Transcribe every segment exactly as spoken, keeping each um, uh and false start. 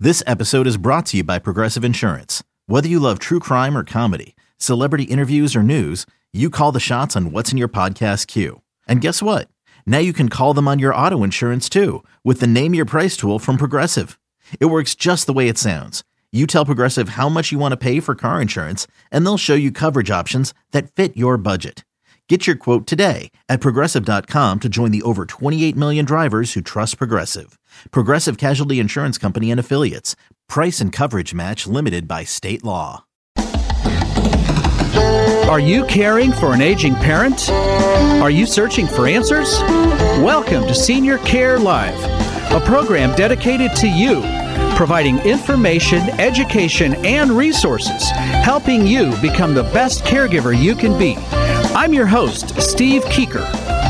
This episode is brought to you by Progressive Insurance. Whether you love true crime or comedy, celebrity interviews or news, you call the shots on what's in your podcast queue. And guess what? Now you can call them on your auto insurance too with the Name Your Price tool from Progressive. It works just the way it sounds. You tell Progressive how much you want to pay for car insurance, and they'll show you coverage options that fit your budget. Get your quote today at Progressive dot com to join the over twenty-eight million drivers who trust Progressive. Progressive Casualty Insurance Company and Affiliates. Price and coverage match limited by state law. Are you caring for an aging parent? Are you searching for answers? Welcome to Senior Care Live, a program dedicated to you, providing information, education, and resources, helping you become the best caregiver you can be. I'm your host, Steve Keeker.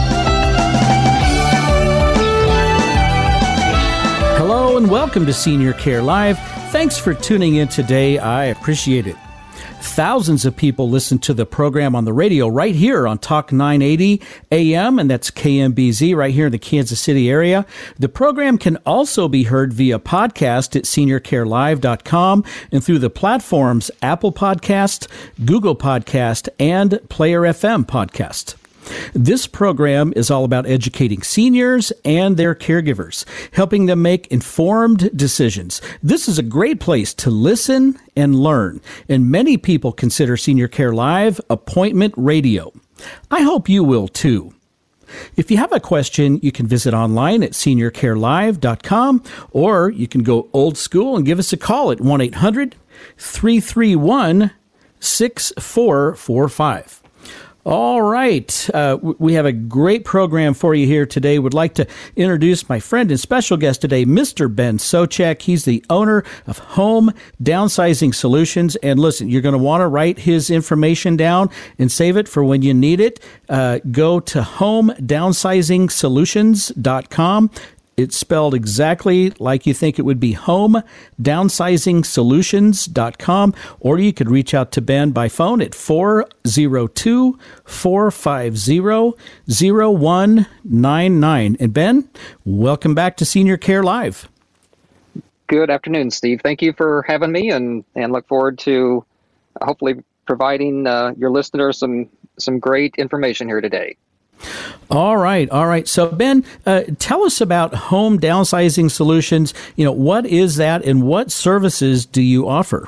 Hello and welcome to Senior Care Live. Thanks for tuning in today. I appreciate it. Thousands of people listen to the program on the radio right here on Talk nine eighty A M, and that's K M B Z right here in the Kansas City area. The program can also be heard via podcast at senior care live dot com and through the platforms Apple Podcast, Google Podcast, and Player F M Podcast. This program is all about educating seniors and their caregivers, helping them make informed decisions. This is a great place to listen and learn, and many people consider Senior Care Live appointment radio. I hope you will too. If you have a question, you can visit online at senior care live dot com, or you can go old school and give us a call at one eight hundred three three one six four four five. All right. Uh, we have a great program for you here today. Would like to introduce my friend and special guest today, Mister Ben Socek. He's the owner of Home Downsizing Solutions. And listen, you're going to want to write his information down and save it for when you need it. Uh, go to home downsizing solutions dot com. It's spelled exactly like you think it would be, home downsizing solutions dot com, or you could reach out to Ben by phone at four oh two, four five zero, zero one nine nine. And Ben, welcome back to Senior Care Live. Good afternoon, Steve. Thank you for having me, and, and look forward to hopefully providing uh, your listeners some, some great information here today. All right. All right. So, Ben, uh, tell us about Home Downsizing Solutions. You know, what is that and what services do you offer?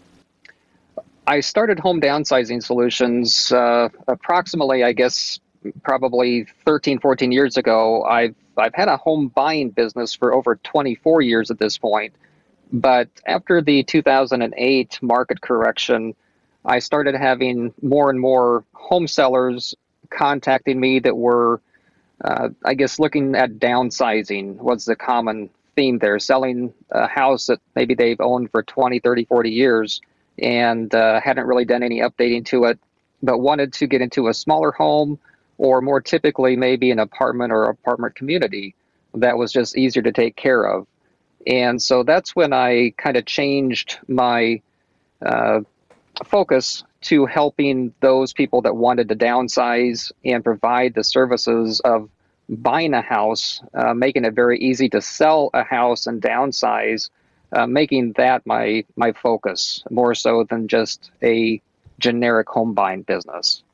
I started Home Downsizing Solutions uh, approximately, I guess, probably thirteen, fourteen years ago. I've, I've had a home buying business for over twenty-four years at this point. But after the two thousand eight market correction, I started having more and more home sellers contacting me that were, uh, I guess, looking at downsizing was the common theme there, selling a house that maybe they've owned for twenty, thirty, forty years and uh, hadn't really done any updating to it, but wanted to get into a smaller home, or more typically maybe an apartment or apartment community that was just easier to take care of. And so that's when I kind of changed my uh, focus to helping those people that wanted to downsize and provide the services of buying a house, uh, making it very easy to sell a house and downsize, uh, making that my my focus more so than just a generic home buying business.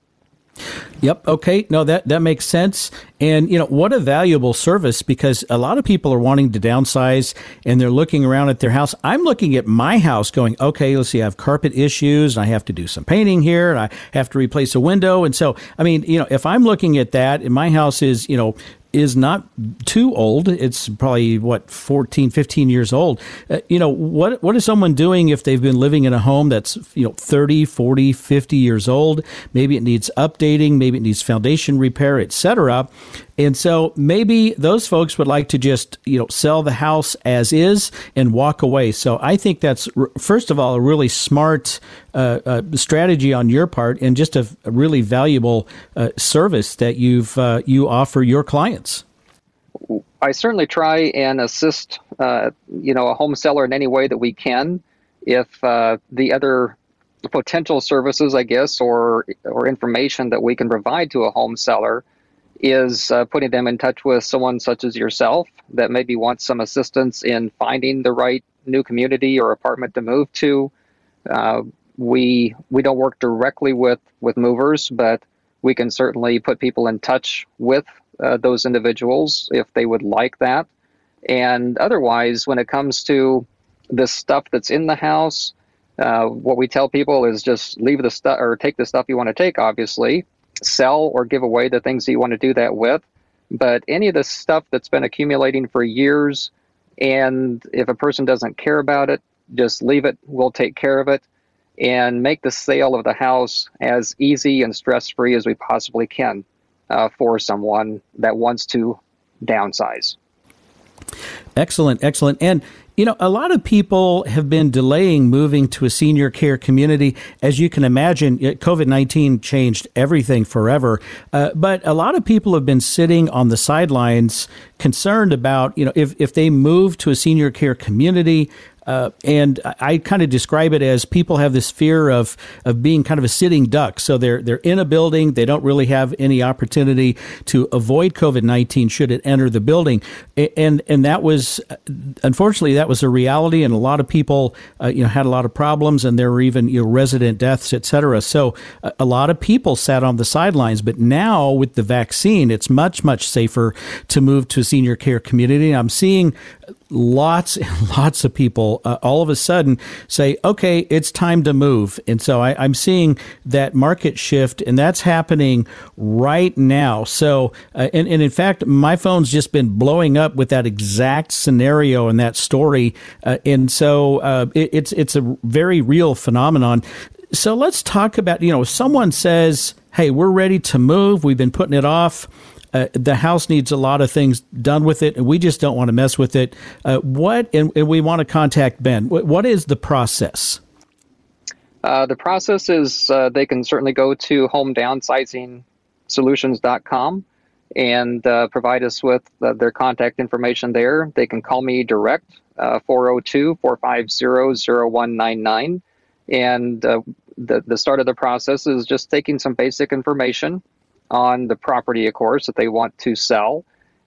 Yep. Okay. No, that, that makes sense. And, you know, what a valuable service, because a lot of people are wanting to downsize and they're looking around at their house. I'm looking at my house going, okay, let's see, I have carpet issues and I have to do some painting here and I have to replace a window. And so, I mean, you know, if I'm looking at that and my house is, you know, is not too old. It's probably, what, fourteen, fifteen years old. Uh, you know, what what is someone doing if they've been living in a home that's, you know, thirty, forty, fifty years old? Maybe it needs updating, maybe it needs foundation repair, et cetera. And so maybe those folks would like to just, you know, sell the house as is and walk away. So I think that's, first of all, a really smart uh, uh, strategy on your part, and just a, a really valuable uh, service that you've uh, you offer your clients. I certainly try and assist, uh, you know, a home seller in any way that we can. If uh, the other potential services, I guess, or or information that we can provide to a home seller is uh, putting them in touch with someone such as yourself that maybe wants some assistance in finding the right new community or apartment to move to. Uh, we we don't work directly with, with movers, but we can certainly put people in touch with uh, those individuals if they would like that. And otherwise, when it comes to the stuff that's in the house, uh, what we tell people is just leave the stuff or take the stuff you want to take, obviously, sell or give away the things that you want to do that with. But any of the stuff that's been accumulating for years, and if a person doesn't care about it, just leave it. We'll take care of it and make the sale of the house as easy and stress-free as we possibly can uh, for someone that wants to downsize. Excellent, excellent. And, you know, a lot of people have been delaying moving to a senior care community. As you can imagine, COVID nineteen changed everything forever. Uh, but a lot of people have been sitting on the sidelines concerned about, you know, if, if they move to a senior care community, Uh, and I kind of describe it as people have this fear of of being kind of a sitting duck. So they're they're in a building, they don't really have any opportunity to avoid COVID nineteen should it enter the building, and and that was unfortunately that was a reality, and a lot of people uh, you know had a lot of problems, and there were even you know resident deaths, et cetera. So a, a lot of people sat on the sidelines, but now with the vaccine, it's much much safer to move to a senior care community. I'm seeing lots and lots of people uh, all of a sudden say, okay, it's time to move. And so I, I'm seeing that market shift, and that's happening right now. So, uh, and, and in fact, my phone's just been blowing up with that exact scenario and that story. Uh, and so uh, it, it's, it's a very real phenomenon. So let's talk about, you know, if someone says, hey, we're ready to move, we've been putting it off, Uh, the house needs a lot of things done with it, and we just don't want to mess with it. Uh, what, and, and we want to contact Ben. What, what is the process? Uh, the process is uh, they can certainly go to home downsizing solutions dot com and uh, provide us with uh, their contact information there. They can call me direct, uh, four oh two, four five zero, zero one nine nine. And uh, the, the start of the process is just taking some basic information on the property, of course, that they want to sell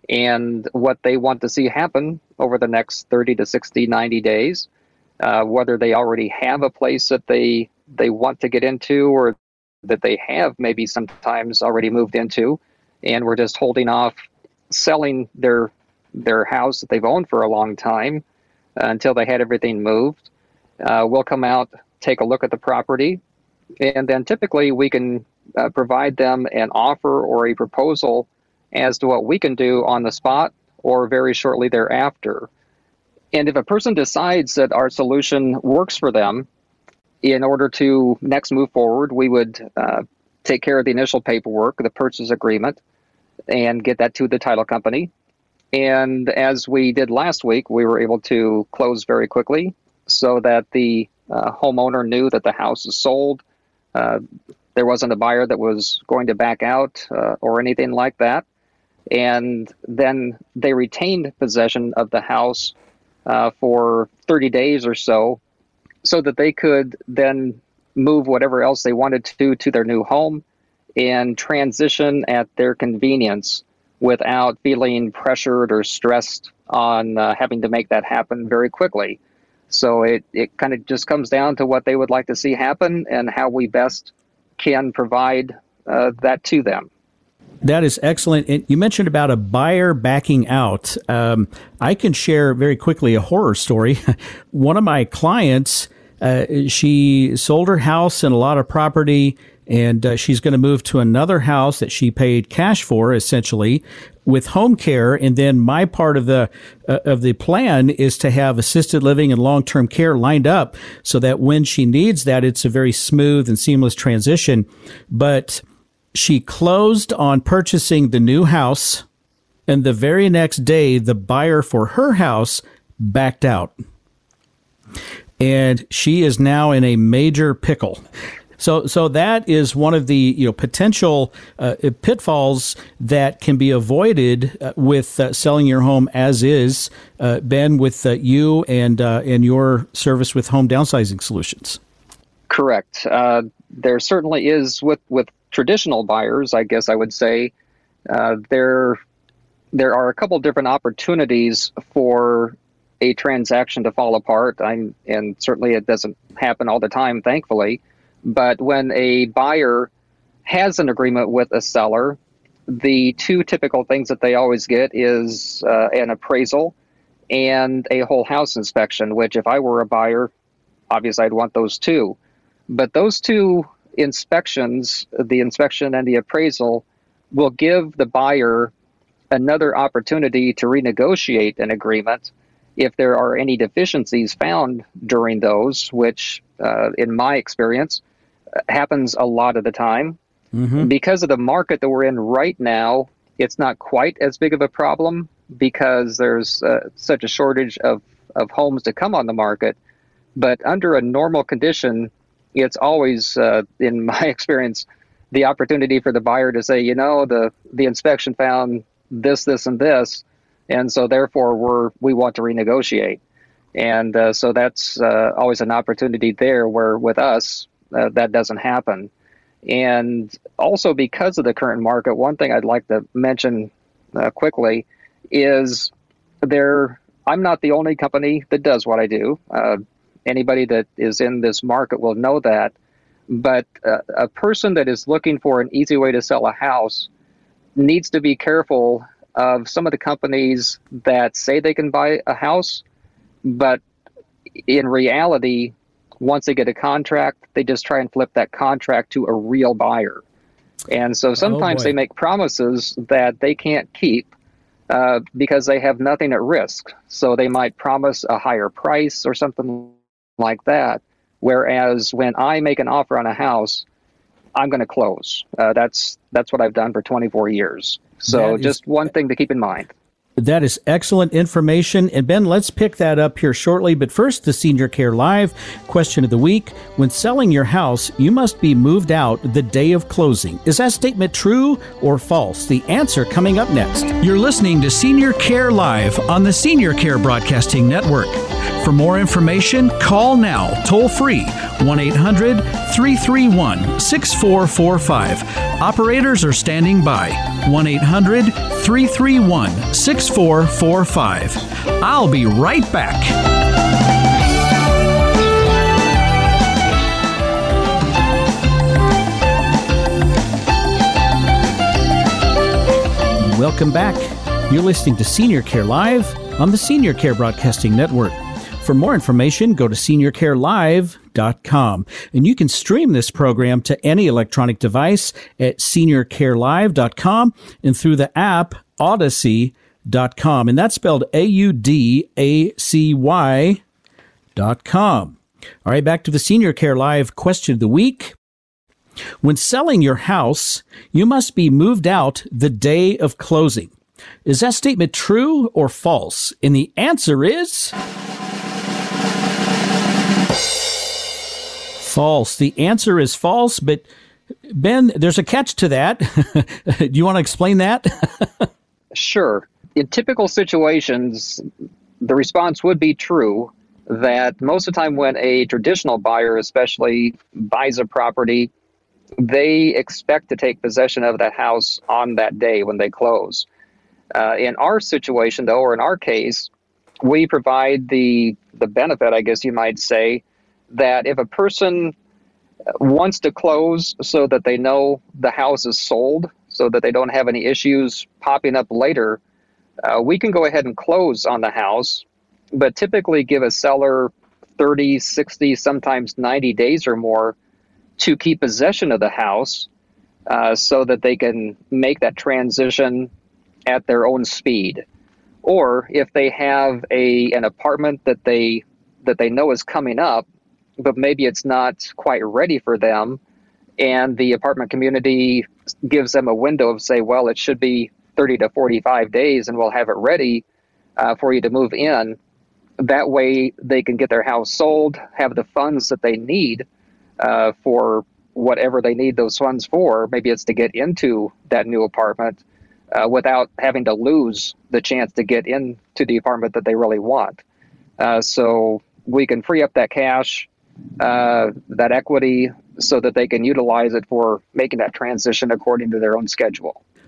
and what they want to see happen over the next thirty to sixty, ninety days, uh, whether they already have a place that they they want to get into or that they have maybe sometimes already moved into, and we're just holding off selling their their house that they've owned for a long time uh, until they had everything moved. Uh, we'll come out, take a look at the property, and then typically we can Uh, provide them an offer or a proposal as to what we can do on the spot or very shortly thereafter. And if a person decides that our solution works for them, in order to next move forward, we would uh, take care of the initial paperwork, the purchase agreement, and get that to the title company. And as we did last week, we were able to close very quickly so that the uh, homeowner knew that the house is sold. Uh, There wasn't a buyer that was going to back out uh, or anything like that. And then they retained possession of the house uh, for thirty days or so, so that they could then move whatever else they wanted to to their new home and transition at their convenience without feeling pressured or stressed on uh, having to make that happen very quickly. So it, it kind of just comes down to what they would like to see happen and how we best can provide uh, that to them. That is excellent. And you mentioned about a buyer backing out. Um, I can share very quickly a horror story. One of my clients, uh, she sold her house and a lot of property, and uh, she's going to move to another house that she paid cash for, essentially, with home care. And then my part of the uh, of the plan is to have assisted living and long-term care lined up so that when she needs that, it's a very smooth and seamless transition. But she closed on purchasing the new house, and the very next day, the buyer for her house backed out. And she is now in a major pickle. So, so that is one of the you know potential uh, pitfalls that can be avoided uh, with uh, selling your home as is, uh, Ben, with uh, you and uh, and your service with Home Downsizing Solutions. Correct. Uh, there certainly is with with traditional buyers, I guess I would say, uh, there there are a couple different opportunities for a transaction to fall apart. I'm, and certainly it doesn't happen all the time, thankfully. But when a buyer has an agreement with a seller, the two typical things that they always get is uh, an appraisal and a whole house inspection, which if I were a buyer, obviously I'd want those two. But those two inspections, the inspection and the appraisal, will give the buyer another opportunity to renegotiate an agreement if there are any deficiencies found during those, which uh, in my experience happens a lot of the time. Mm-hmm. Because of the market that we're in right now, it's not quite as big of a problem because there's uh, such a shortage of, of homes to come on the market. But under a normal condition, it's always, uh, in my experience, the opportunity for the buyer to say, you know, the, the inspection found this, this, and this, and so therefore we're we want to renegotiate. And uh, so that's uh, always an opportunity there where with us, uh, that doesn't happen. And also because of the current market, one thing I'd like to mention uh, quickly is there, I'm not the only company that does what I do. Uh, anybody that is in this market will know that. But uh, a person that is looking for an easy way to sell a house needs to be careful of some of the companies that say they can buy a house, but in reality, once they get a contract, they just try and flip that contract to a real buyer. And so sometimes oh they make promises that they can't keep uh, because they have nothing at risk. So they might promise a higher price or something like that. Whereas when I make an offer on a house, I'm going to close. Uh, that's that's what I've done for twenty-four years. So is, just one thing to keep in mind. That is excellent information. And Ben, let's pick that up here shortly. But first, the Senior Care Live question of the week. When selling your house, you must be moved out the day of closing. Is that statement true or false? The answer coming up next. You're listening to Senior Care Live on the Senior Care Broadcasting Network. For more information, call now, toll free, one eight hundred three three one six four four five. Operators are standing by, one eight hundred three three one six four four five. I'll be right back. Welcome back. You're listening to Senior Care Live on the Senior Care Broadcasting Network. For more information, go to senior care live dot com. And you can stream this program to any electronic device at senior care live dot com and through the app Audacy dot com. And that's spelled A U D A C Y dot com. All right, back to the Senior Care Live question of the week. When selling your house, you must be moved out the day of closing. Is that statement true or false? And the answer is false. The answer is false, but Ben, there's a catch to that. Do you want to explain that? Sure. In typical situations, the response would be true that most of the time when a traditional buyer especially buys a property, they expect to take possession of that house on that day when they close. Uh, in our situation, though, or in our case, we provide the the benefit, I guess you might say, that if a person wants to close so that they know the house is sold, so that they don't have any issues popping up later, uh, we can go ahead and close on the house, but typically give a seller thirty, sixty, sometimes ninety days or more to keep possession of the house uh, so that they can make that transition at their own speed. Or if they have a an apartment that they that they know is coming up, but maybe it's not quite ready for them, and the apartment community gives them a window of, say, well, it should be thirty to forty-five days and we'll have it ready uh, for you to move in. That way they can get their house sold, have the funds that they need uh, for whatever they need those funds for. Maybe it's to get into that new apartment uh, without having to lose the chance to get into the apartment that they really want. Uh, so we can free up that cash, uh, that equity, so that they can utilize it for making that transition according to their own schedule.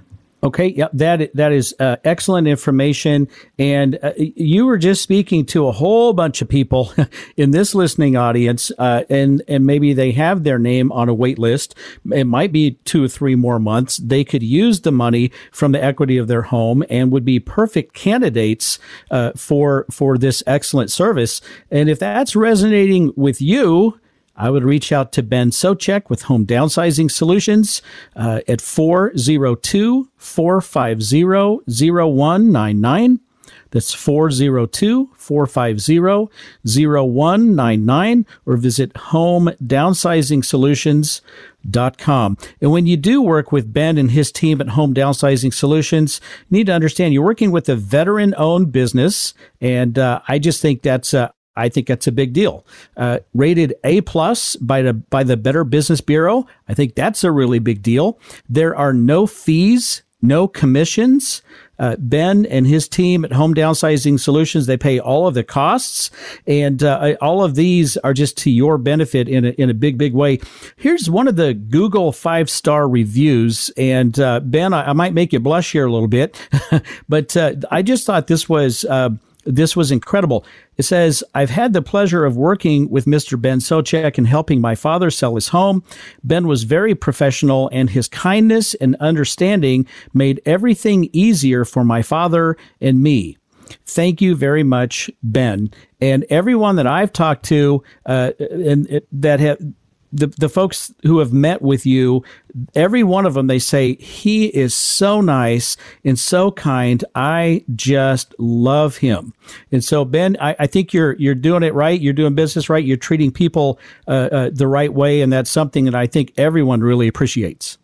Okay, yeah, that that is uh, excellent information, and uh, you were just speaking to a whole bunch of people in this listening audience, uh, and and maybe they have their name on a wait list. It might be two or three more months. They could use the money from the equity of their home and would be perfect candidates uh, for for this excellent service. And if that's resonating with you, I would reach out to Ben Socek with Home Downsizing Solutions uh, at four oh two, four five zero, zero one nine nine. That's four oh two, four five zero, zero one nine nine, or visit home downsizing solutions dot com. And when you do work with Ben and his team at Home Downsizing Solutions, you need to understand you're working with a veteran-owned business, and uh, I just think that's a I think that's a big deal. Uh, rated A plus by the by the Better Business Bureau. I think that's a really big deal. There are no fees, no commissions. Uh, Ben and his team at Home Downsizing Solutions, they pay all of the costs, and uh, all of these are just to your benefit in a, in a big, big way. Here's one of the Google five-star reviews, and uh, Ben, I, I might make you blush here a little bit, but uh, I just thought this was uh, this was incredible. It says, I've had the pleasure of working with Mister Ben Socek and helping my father sell his home. Ben was very professional, and his kindness and understanding made everything easier for my father and me. Thank you very much, Ben. And everyone that I've talked to uh, and uh, that have the the folks who have met with you, every one of them, they say, he is so nice and so kind. I just love him. And so, Ben, I, I think you're you're doing it right. You're doing business right. You're treating people uh, uh, the right way, and that's something that I think everyone really appreciates.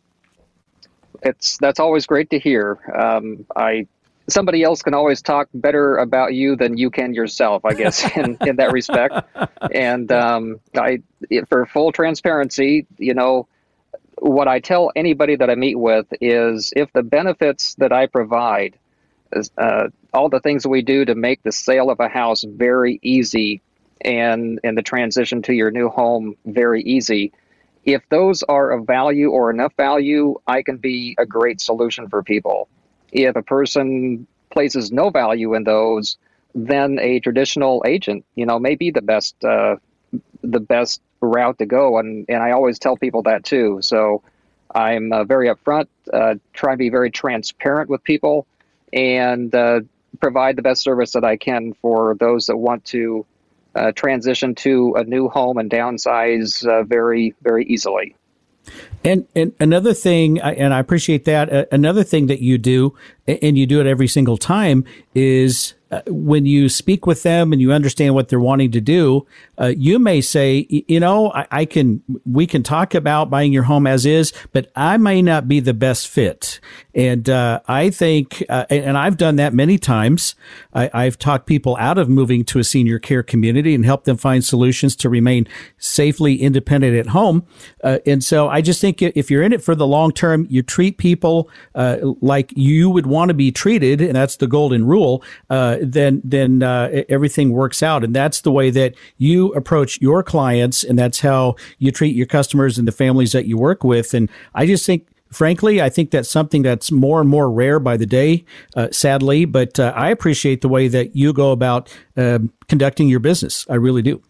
It's that's always great to hear. Um, I somebody else can always talk better about you than you can yourself, I guess, in, in that respect. And um, I, for full transparency, you know, what I tell anybody that I meet with is if the benefits that I provide, is, uh, all the things that we do to make the sale of a house very easy and, and the transition to your new home very easy, if those are of value or enough value, I can be a great solution for people. If a person places no value in those, then a traditional agent, you know, may be the best, uh, the best route to go. And, and I always tell people that too. So I'm uh, very upfront, uh, try to be very transparent with people, and uh, provide the best service that I can for those that want to uh, transition to a new home and downsize uh, very, very easily. And and another thing, and I appreciate that, another thing that you do, and you do it every single time, is uh, when you speak with them and you understand what they're wanting to do, uh, you may say, you know, I, I can, we can talk about buying your home as is, but I may not be the best fit. And uh, I think, uh, and I've done that many times. I, I've talked people out of moving to a senior care community and helped them find solutions to remain safely independent at home. Uh, and so I just think if you're in it for the long term, you treat people uh, like you would want to be treated, and that's the golden rule, uh, then then uh, everything works out. And that's the way that you approach your clients, and that's how you treat your customers and the families that you work with. And I just think, frankly, I think that's something that's more and more rare by the day, uh, sadly. But uh, I appreciate the way that you go about uh, conducting your business. I really do.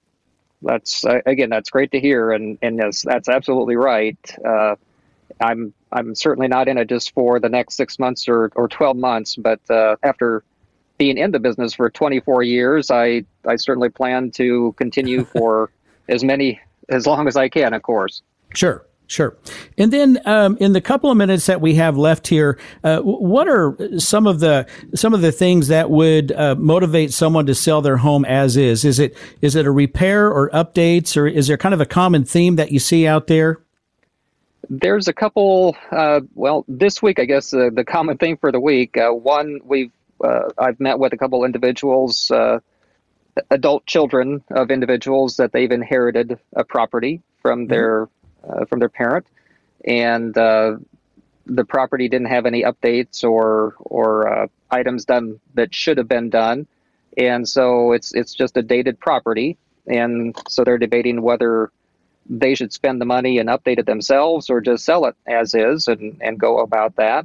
That's uh, again, that's great to hear, and and yes, that's absolutely right. Uh, I'm I'm certainly not in it just for the next six months or, or twelve months, but uh, after being in the business for twenty-four years, I I certainly plan to continue for as many as long as I can, of course. Sure. Sure. And then um, in the couple of minutes that we have left here, uh, what are some of the some of the things that would uh, motivate someone to sell their home as is? Is it is it a repair or updates, or is there kind of a common theme that you see out there? There's a couple. Uh, well, this week, I guess uh, the common theme for the week. Uh, one, we've uh, I've met with a couple individuals, uh, adult children of individuals that they've inherited a property from their. Mm-hmm. Uh, from their parent, and uh, the property didn't have any updates or or uh, items done that should have been done, and so it's it's just a dated property, and so they're debating whether they should spend the money and update it themselves or just sell it as is and, and go about that.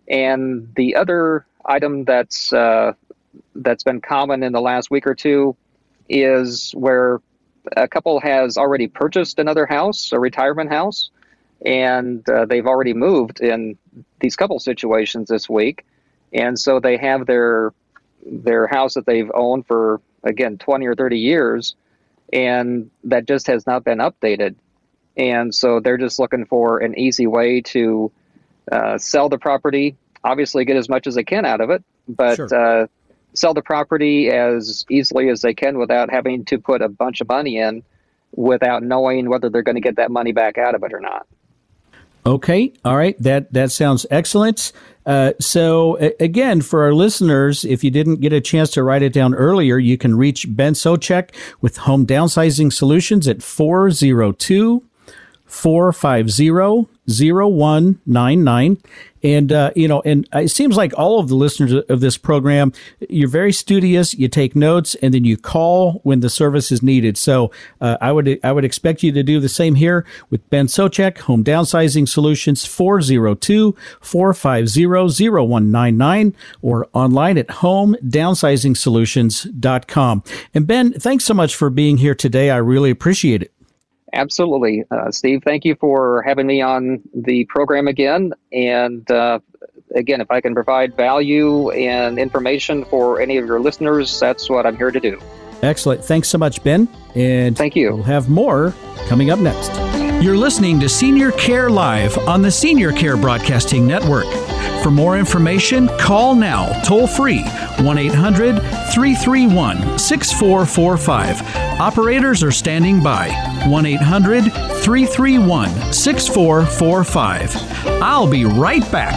And the other item that's uh, that's been common in the last week or two is where a couple has already purchased another house, a retirement house, and uh, they've already moved in these couple situations this week. And so they have their their house that they've owned for, again, twenty or thirty years, and that just has not been updated. And so they're just looking for an easy way to uh, sell the property, obviously get as much as they can out of it, but Sure. uh, sell the property as easily as they can without having to put a bunch of money in, without knowing whether they're going to get that money back out of it or not. Okay. All right. That that sounds excellent. Uh, so a- again, for our listeners, if you didn't get a chance to write it down earlier, you can reach Ben Socek with Home Downsizing Solutions at four oh two, four five zero, zero one nine nine. And, uh, you know, and it seems like all of the listeners of this program, you're very studious, you take notes, and then you call when the service is needed. So uh, I would I would expect you to do the same here with Ben Socek, Home Downsizing Solutions, four oh two, four five zero, zero one nine nine, or online at home downsizing solutions dot com. And Ben, thanks so much for being here today. I really appreciate it. Absolutely. Uh, Steve, thank you for having me on the program again. And uh, again, if I can provide value and information for any of your listeners, that's what I'm here to do. Excellent. Thanks so much, Ben. And Thank you. We'll have more coming up next. You're listening to Senior Care Live on the Senior Care Broadcasting Network. For more information, call now, toll free, one eight hundred, three three one, six four four five. Operators are standing by, one eight hundred, three three one, six four four five. I'll be right back.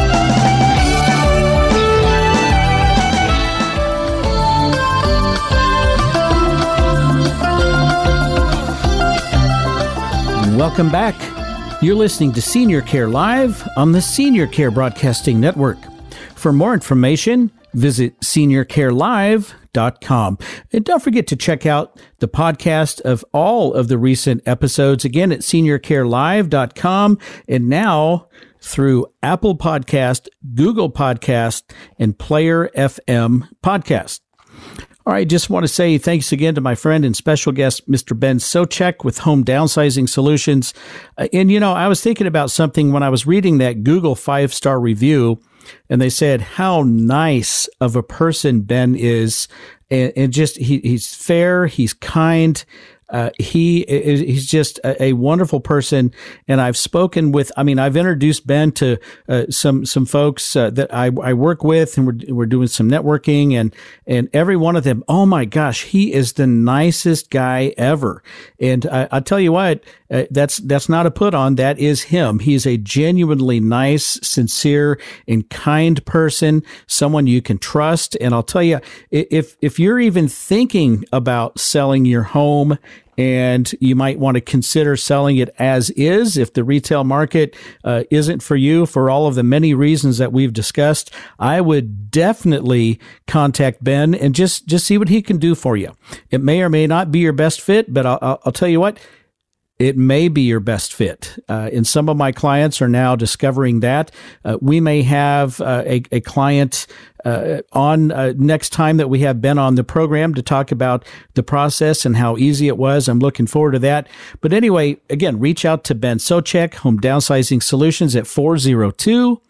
Welcome back. You're listening to Senior Care Live on the Senior Care Broadcasting Network. For more information, visit senior care live dot com. And don't forget to check out the podcast of all of the recent episodes, again at senior care live dot com, and now through Apple Podcast, Google Podcast, and Player F M Podcast. All right, just want to say thanks again to my friend and special guest, Mister Ben Socek with Home Downsizing Solutions. Uh, and, you know, I was thinking about something when I was reading that Google five-star review, and they said how nice of a person Ben is. And, and just, he, he's fair, he's kind. Uh, he is, he's just a, a wonderful person. And I've spoken with, I mean, I've introduced Ben to uh, some, some folks uh, that I, I work with, and we're, we're doing some networking, and, and every one of them, oh my gosh, he is the nicest guy ever. And I, I'll tell you what, uh, that's, that's not a put on. That is him. He's a genuinely nice, sincere, and kind person, someone you can trust. And I'll tell you, if, if you're even thinking about selling your home, and you might want to consider selling it as is if the retail market uh, isn't for you for all of the many reasons that we've discussed, I would definitely contact Ben and just, just see what he can do for you. It may or may not be your best fit, but I'll, I'll tell you what, it may be your best fit. Uh, and some of my clients are now discovering that. Uh, we may have uh, a, a client uh, on uh, next time that we have Ben on the program to talk about the process and how easy it was. I'm looking forward to that. But anyway, again, reach out to Ben Socek, Home Downsizing Solutions at four oh two,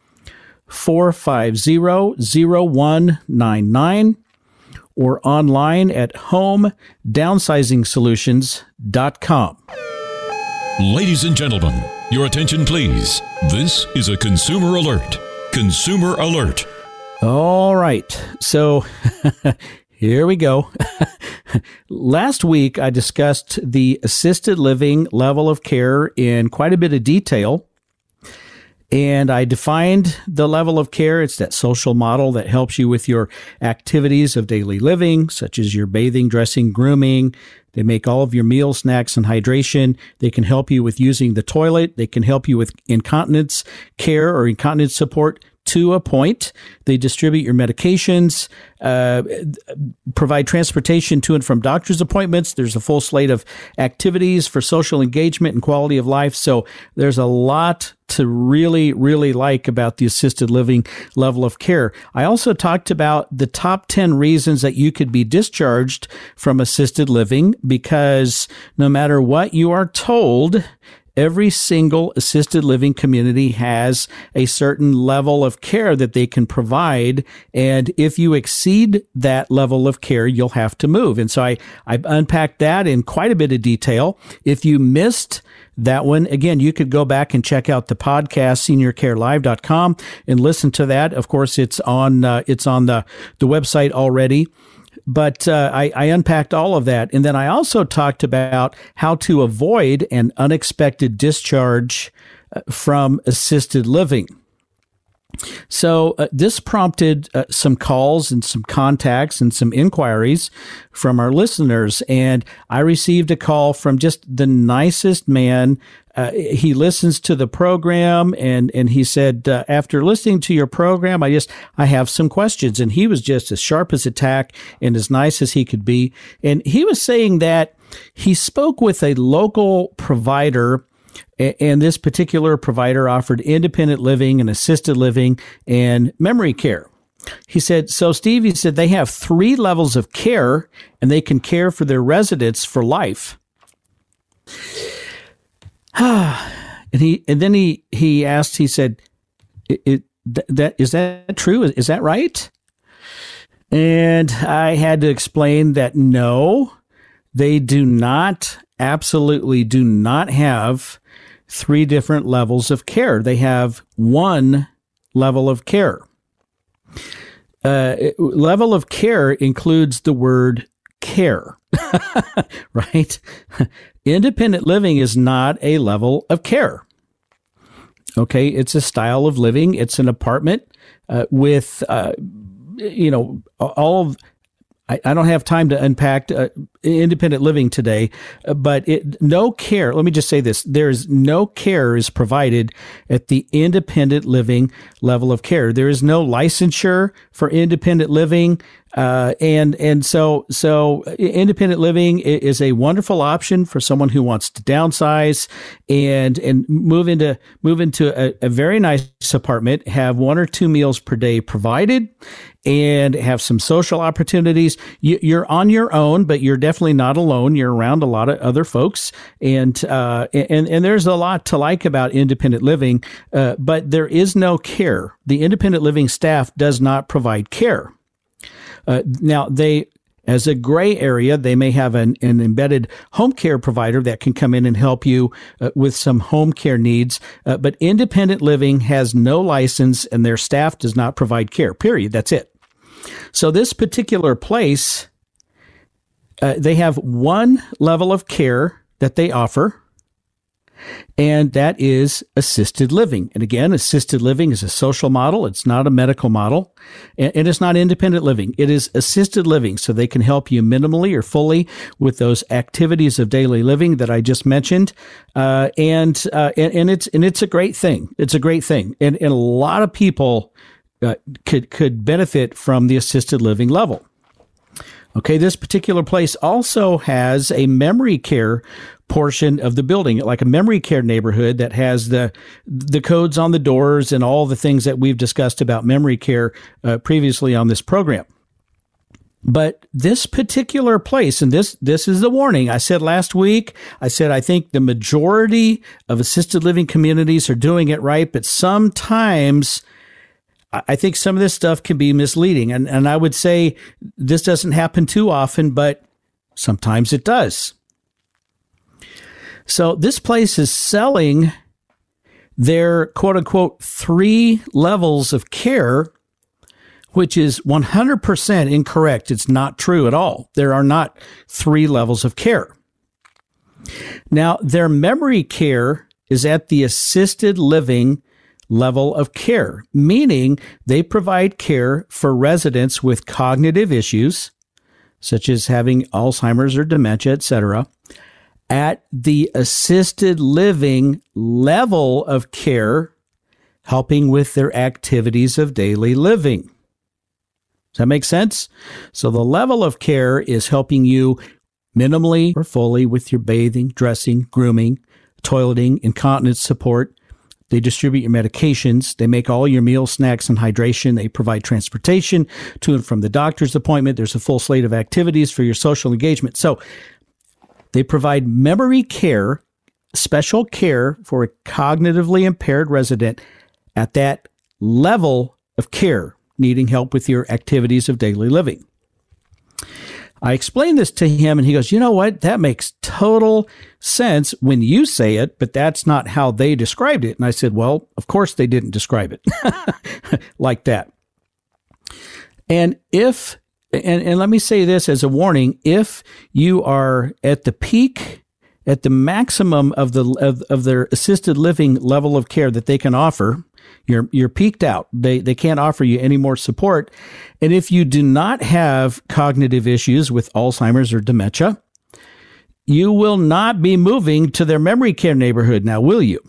four five zero, zero one nine nine, or online at home downsizing solutions dot com. Ladies and gentlemen, your attention please. This is a consumer alert. Consumer alert. All right. So here we go. Last week, I discussed the assisted living level of care in quite a bit of detail. And I defined the level of care. It's that social model that helps you with your activities of daily living, such as your bathing, dressing, grooming. They make all of your meals, snacks, and hydration. They can help you with using the toilet. They can help you with incontinence care or incontinence support to a point. They distribute your medications, uh, provide transportation to and from doctor's appointments. There's a full slate of activities for social engagement and quality of life. So there's a lot to really, really like about the assisted living level of care. I also talked about the top ten reasons that you could be discharged from assisted living, because no matter what you are told, every single assisted living community has a certain level of care that they can provide. And if you exceed that level of care, you'll have to move. And so I, I unpacked that in quite a bit of detail. If you missed that one, again, you could go back and check out the podcast, senior care live dot com, and listen to that. Of course, it's on uh, it's on the, the website already. But uh, I, I unpacked all of that. And then I also talked about how to avoid an unexpected discharge from assisted living. So uh, this prompted uh, some calls and some contacts and some inquiries from our listeners. And I received a call from just the nicest man. Uh, he listens to the program, and, and he said, uh, after listening to your program, I just, I have some questions. And he was just as sharp as a tack and as nice as he could be. And he was saying that he spoke with a local provider, and this particular provider offered independent living and assisted living and memory care. He said, so Steve, he said, they have three levels of care, and they can care for their residents for life. and he, and then he, he asked, he said, it, it, th- that, is that true? Is, is that right? And I had to explain that no, they do not, absolutely do not have three different levels of care. They have one level of care. Uh, level of care includes the word care, right? Independent living is not a level of care. Okay, it's a style of living. It's an apartment uh, with, uh, you know, all of, I, I don't have time to unpack uh, independent living today, uh, but it, no care. Let me just say this. There's no care is provided at the independent living level of care. There is no licensure for independent living. Uh, and, and so, so independent living is a wonderful option for someone who wants to downsize and, and move into, move into a, a very nice apartment, have one or two meals per day provided, and have some social opportunities. You, you're on your own, but you're definitely not alone. You're around a lot of other folks. And, uh, and, and there's a lot to like about independent living, uh, but there is no care. The independent living staff does not provide care. Uh, now, they, as a gray area, they may have an, an embedded home care provider that can come in and help you uh, with some home care needs. Uh, but independent living has no license, and their staff does not provide care, period. That's it. So this particular place, uh, they have one level of care that they offer, and that is assisted living. And again, assisted living is a social model. It's not a medical model, and, and it's not independent living. It is assisted living, so they can help you minimally or fully with those activities of daily living that I just mentioned. Uh, and, uh, and and it's and it's a great thing. It's a great thing, and, and a lot of people uh, could could benefit from the assisted living level. Okay, this particular place also has a memory care portion of the building, like a memory care neighborhood that has the the codes on the doors and all the things that we've discussed about memory care uh, previously on this program. But this particular place, and this this is the warning. I said last week, I said I think the majority of assisted living communities are doing it right, but sometimes I think some of this stuff can be misleading. And, and I would say this doesn't happen too often, but sometimes it does. So this place is selling their quote unquote three levels of care, which is one hundred percent incorrect. It's not true at all. There are not three levels of care. Now, their memory care is at the assisted living level of care, meaning they provide care for residents with cognitive issues, such as having Alzheimer's or dementia, et cetera, at the assisted living level of care. helping with their activities of daily living. Does that make sense? So the level of care is helping you minimally or fully with your bathing, dressing, grooming, toileting, incontinence support. They distribute your medications. They make all your meals, snacks, and hydration. They provide transportation to and from the doctor's appointment. There's a full slate of activities for your social engagement. So they provide memory care, special care for a cognitively impaired resident at that level of care, needing help with your activities of daily living. I explained this to him, and he goes, you know what? That makes total sense when you say it, but that's not how they described it. And I said, well, of course they didn't describe it like that. And if, and, and let me say this as a warning, if you are at the peak, at the maximum of the of, of their assisted living level of care that they can offer, You're you're peaked out. They they can't offer you any more support. And if you do not have cognitive issues with Alzheimer's or dementia, you will not be moving to their memory care neighborhood now, will you?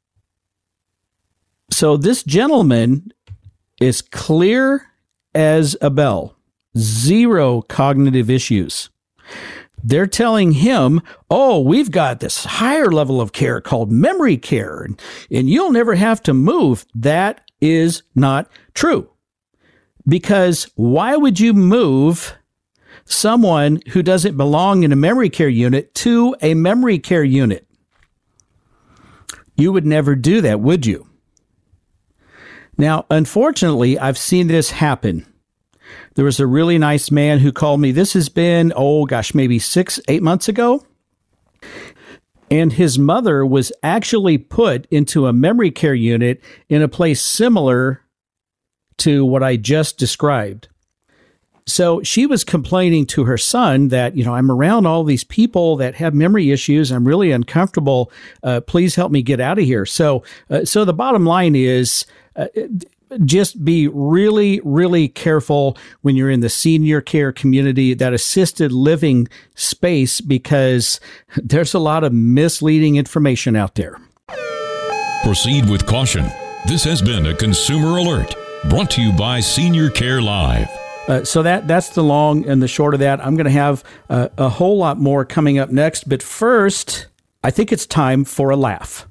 So this gentleman is clear as a bell. Zero cognitive issues. They're telling him, oh, we've got this higher level of care called memory care, and, and you'll never have to move. That is not true. Because why would you move someone who doesn't belong in a memory care unit to a memory care unit? You would never do that, would you? Now, unfortunately, I've seen this happen. There was a really nice man who called me. This has been, oh gosh, maybe six, eight months ago. And his mother was actually put into a memory care unit in a place similar to what I just described. So she was complaining to her son that, you know, I'm around all these people that have memory issues. I'm really uncomfortable. Uh, please help me get out of here. So, uh, so the bottom line is, uh, just be really, really careful when you're in the senior care community, that assisted living space, because there's a lot of misleading information out there. Proceed with caution. This has been a Consumer Alert, brought to you by Senior Care Live. Uh, so that that's the long and the short of that. I'm going to have uh, a whole lot more coming up next. But first, I think it's time for a laugh.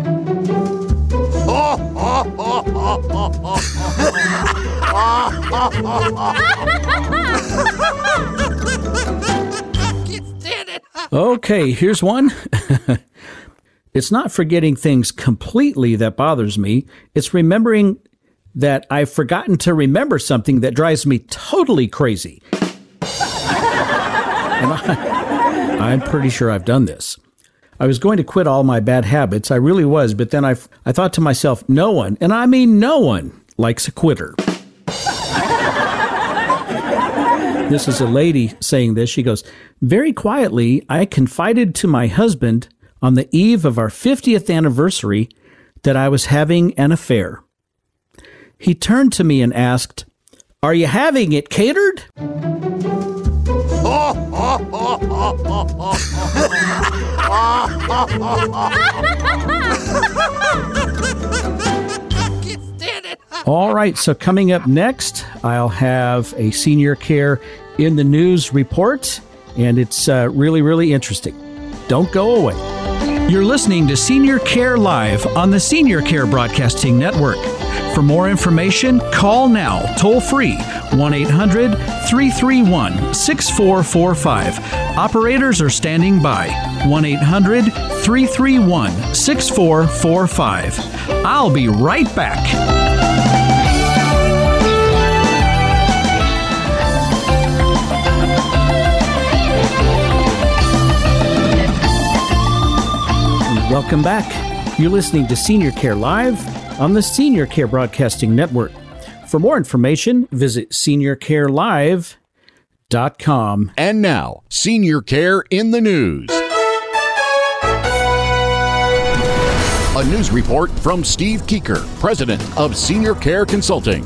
Okay, here's one. It's not forgetting things completely that bothers me. It's remembering that I've forgotten to remember something that drives me totally crazy. And I, I'm pretty sure I've done this. I was going to quit all my bad habits. I really was. But then I, I thought to myself, no one, and I mean no one, likes a quitter. This is a lady saying this. She goes, very quietly, I confided to my husband on the eve of our fiftieth anniversary that I was having an affair. He turned to me and asked, are you having it catered? All right, so coming up next, I'll have a senior care in the news report, and it's uh, really, really interesting. Don't go away. You're listening to Senior Care Live on the Senior Care Broadcasting Network. For more information, call now, toll free, one eight hundred, three three one, six four four five. Operators are standing by, one eight hundred, three three one, six four four five. I'll be right back. Welcome back. You're listening to Senior Care Live on the Senior Care Broadcasting Network. For more information, visit senior care live dot com. And now, Senior Care in the News. A news report from Steve Keeker, president of Senior Care Consulting.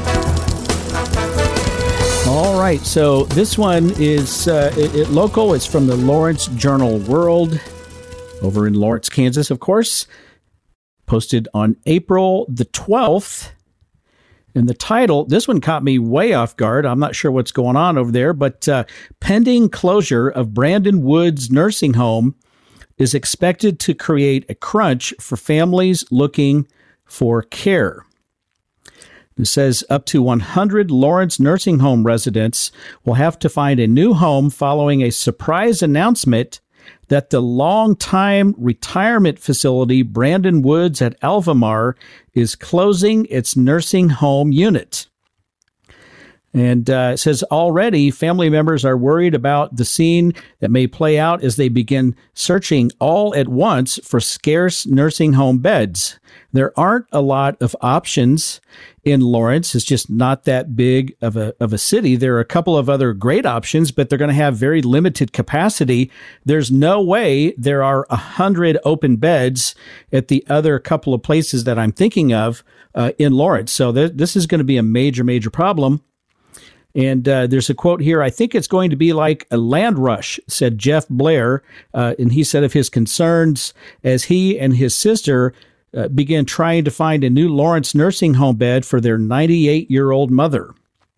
All right, so this one is uh, it, it local. It's from the Lawrence Journal World, over in Lawrence, Kansas, of course. posted on April the twelfth. And the title, this one caught me way off guard. I'm not sure what's going on over there, but uh, pending closure of Brandon Woods Nursing Home is expected to create a crunch for families looking for care. It says up to one hundred Lawrence Nursing Home residents will have to find a new home following a surprise announcement that the longtime retirement facility Brandon Woods at Alvamar is closing its nursing home unit. And uh, it says already family members are worried about the scene that may play out as they begin searching all at once for scarce nursing home beds. There aren't a lot of options in Lawrence. It's just not that big of a of a city. There are a couple of other great options, but they're going to have very limited capacity. There's no way there are a hundred open beds at the other couple of places that I'm thinking of uh, in Lawrence. So th- this is going to be a major, major problem. And uh, there's a quote here, I think it's going to be like a land rush, said Jeff Blair. Uh, and he said of his concerns as he and his sister uh, began trying to find a new Lawrence nursing home bed for their ninety-eight-year-old mother.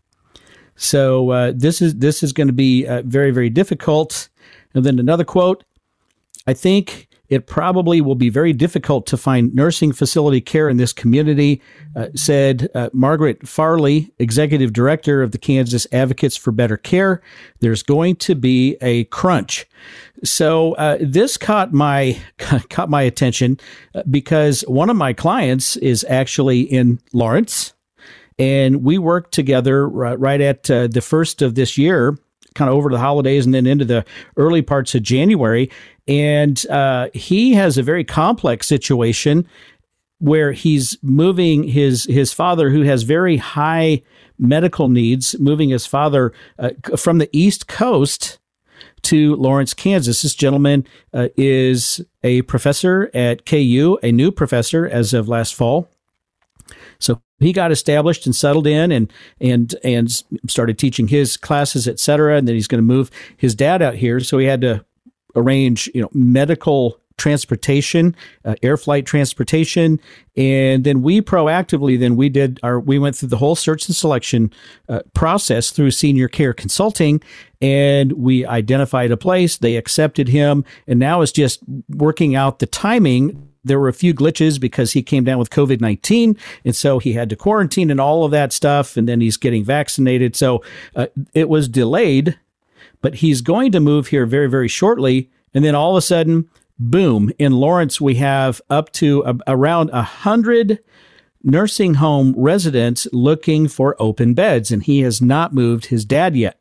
So uh, this is this is going to be uh, very, very difficult. And then another quote, I think it probably will be very difficult to find nursing facility care in this community, uh, said uh, Margaret Farley, executive director of the Kansas Advocates for Better Care. There's going to be a crunch. So uh, this caught my caught my attention because one of my clients is actually in Lawrence, and we worked together right, right at uh, the first of this year, kind of over the holidays and then into the early parts of January. And uh, he has a very complex situation where he's moving his his father, who has very high medical needs, moving his father uh, from the East Coast to Lawrence, Kansas. This gentleman uh, is a professor at K U, a new professor as of last fall. So he got established and settled in and and and started teaching his classes, et cetera. And then he's going to move his dad out here. So he had to arrange, you know, medical transportation, uh, air flight transportation. And then we proactively, then we did our, we went through the whole search and selection uh, process through Senior Care Consulting, and we identified a place. They accepted him. And now it's just working out the timing. There were a few glitches because he came down with COVID nineteen, and so he had to quarantine and all of that stuff, and then he's getting vaccinated. So uh, it was delayed, but he's going to move here very, very shortly. And then all of a sudden, boom, in Lawrence, we have up to a, around one hundred nursing home residents looking for open beds, and he has not moved his dad yet.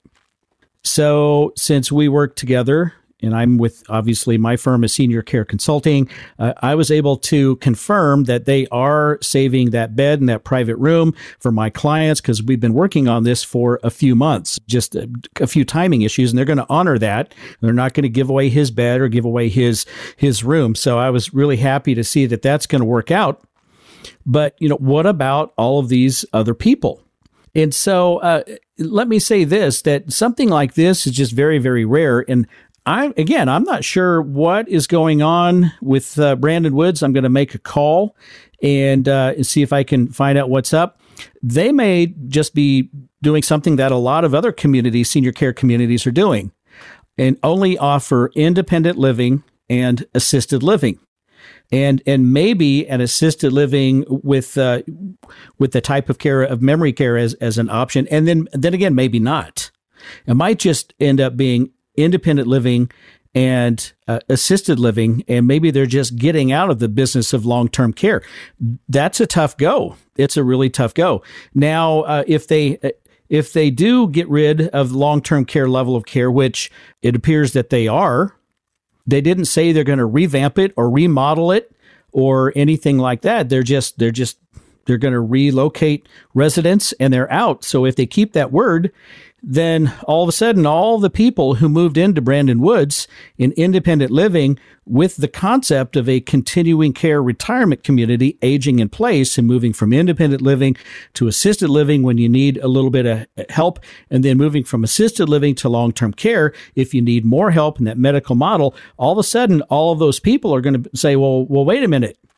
So since we work together, and I'm with, obviously, my firm is Senior Care Consulting, uh, I was able to confirm that they are saving that bed and that private room for my clients because we've been working on this for a few months, just a, a few timing issues, and they're going to honor that. They're not going to give away his bed or give away his his room. So I was really happy to see that that's going to work out. But, you know, what about all of these other people? And so uh, let me say this, that something like this is just very, very rare. And I, again, I'm not sure what is going on with uh, Brandon Woods. I'm going to make a call and, uh, and see if I can find out what's up. They may just be doing something that a lot of other communities, senior care communities, are doing, and only offer independent living and assisted living. And and maybe an assisted living with uh, with the type of care of memory care as, as an option. And then then again, maybe not. It might just end up being independent living and uh, assisted living, and maybe they're just getting out of the business of long-term care. That's a tough go. It's a really tough go. Now, uh, if they if they do get rid of the long-term care level of care, which it appears that they are, they didn't say they're going to revamp it or remodel it or anything like that. They're just they're just they're going to relocate residents and they're out. So if they keep that word, then all of a sudden, all the people who moved into Brandon Woods in independent living with the concept of a continuing care retirement community aging in place and moving from independent living to assisted living when you need a little bit of help, and then moving from assisted living to long-term care if you need more help in that medical model, all of a sudden, all of those people are going to say, well, well, wait a minute.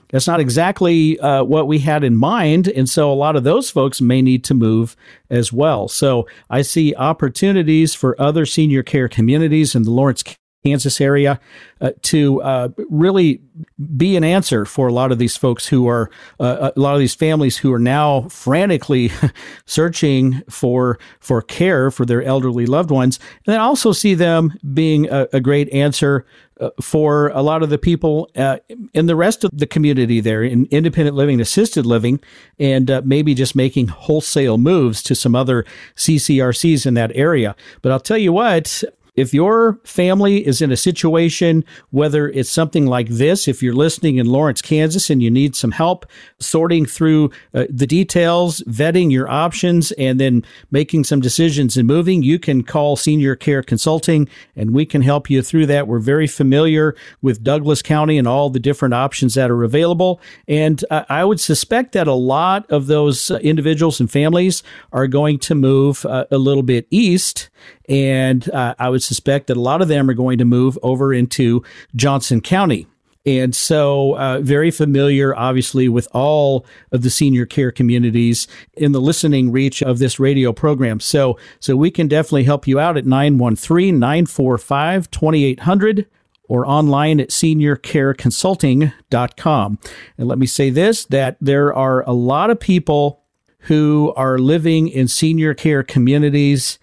That's not exactly uh, what we had in mind. And so a lot of those folks may need to move as well. So I see opportunities for other senior care communities in the Lawrence, Kansas area uh, to uh, really be an answer for a lot of these folks who are, uh, a lot of these families who are now frantically searching for for care for their elderly loved ones. And I also see them being a, a great answer uh, for a lot of the people uh, in the rest of the community there in independent living, assisted living, and uh, maybe just making wholesale moves to some other C C R Cs in that area. But I'll tell you what, if your family is in a situation, whether it's something like this, if you're listening in Lawrence, Kansas, and you need some help sorting through uh, the details, vetting your options, and then making some decisions and moving, you can call Senior Care Consulting, and we can help you through that. We're very familiar with Douglas County and all the different options that are available. And uh, I would suspect that a lot of those uh, individuals and families are going to move uh, a little bit east. And uh, I would suspect that a lot of them are going to move over into Johnson County. And so uh, very familiar, obviously, with all of the senior care communities in the listening reach of this radio program. So so we can definitely help you out at nine one three, nine four five, two eight zero zero or online at senior care consulting dot com. And let me say this, that there are a lot of people who are living in senior care communities,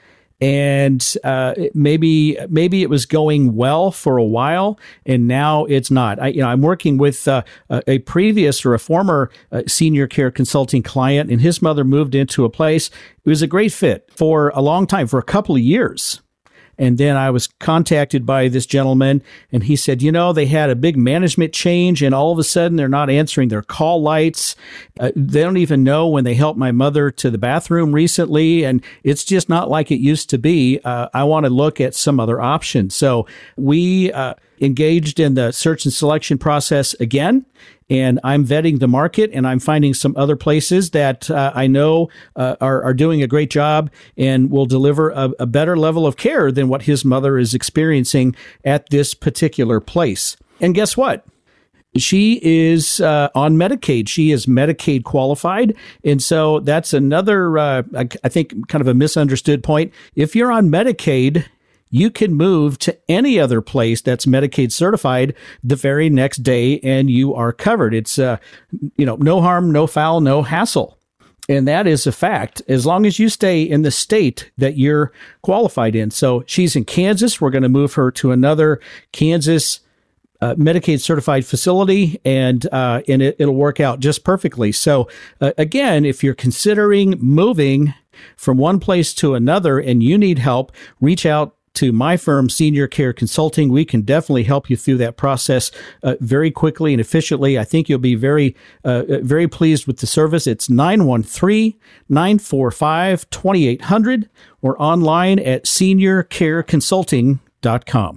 and uh, maybe maybe it was going well for a while, and now it's not. I, you know, I'm working with uh, a previous or a former uh, senior care consulting client, and his mother moved into a place. It was a great fit for a long time, for a couple of years. And then I was contacted by this gentleman, and he said, you know, they had a big management change, and all of a sudden they're not answering their call lights. Uh, they don't even know when they helped my mother to the bathroom recently, and it's just not like it used to be. Uh, I want to look at some other options. So we uh, engaged in the search and selection process again, and I'm vetting the market, and I'm finding some other places that uh, I know uh, are, are doing a great job and will deliver a, a better level of care than what his mother is experiencing at this particular place. And guess what? She is uh, on Medicaid. She is Medicaid qualified. And so that's another, uh, I, I think, kind of a misunderstood point. If you're on Medicaid, you can move to any other place that's Medicaid certified the very next day, and you are covered. It's, uh, you know, no harm, no foul, no hassle. And that is a fact, as long as you stay in the state that you're qualified in. So she's in Kansas. We're going to move her to another Kansas uh, Medicaid certified facility, and uh, and it, it'll work out just perfectly. So uh, again, if you're considering moving from one place to another and you need help, reach out to my firm, Senior Care Consulting. We can definitely help you through that process uh, very quickly and efficiently. I think you'll be very, uh, very pleased with the service. It's nine one three, nine four five, two eight zero zero or online at senior care consulting dot com.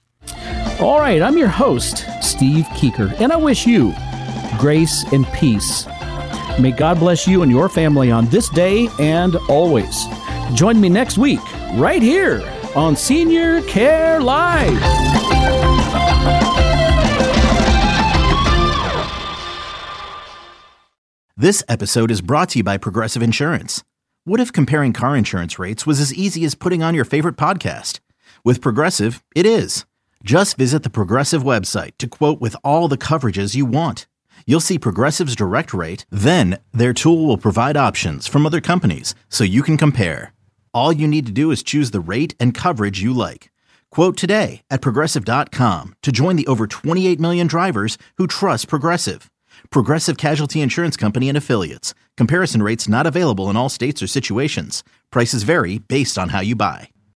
All right, I'm your host, Steve Keeker, and I wish you grace and peace. May God bless you and your family on this day and always. Join me next week right here on Senior Care Live. This episode is brought to you by Progressive Insurance. What if comparing car insurance rates was as easy as putting on your favorite podcast? With Progressive, it is. Just visit the Progressive website to quote with all the coverages you want. You'll see Progressive's direct rate, then their tool will provide options from other companies so you can compare. All you need to do is choose the rate and coverage you like. Quote today at Progressive dot com to join the over twenty-eight million drivers who trust Progressive. Progressive Casualty Insurance Company and Affiliates. Comparison rates not available in all states or situations. Prices vary based on how you buy.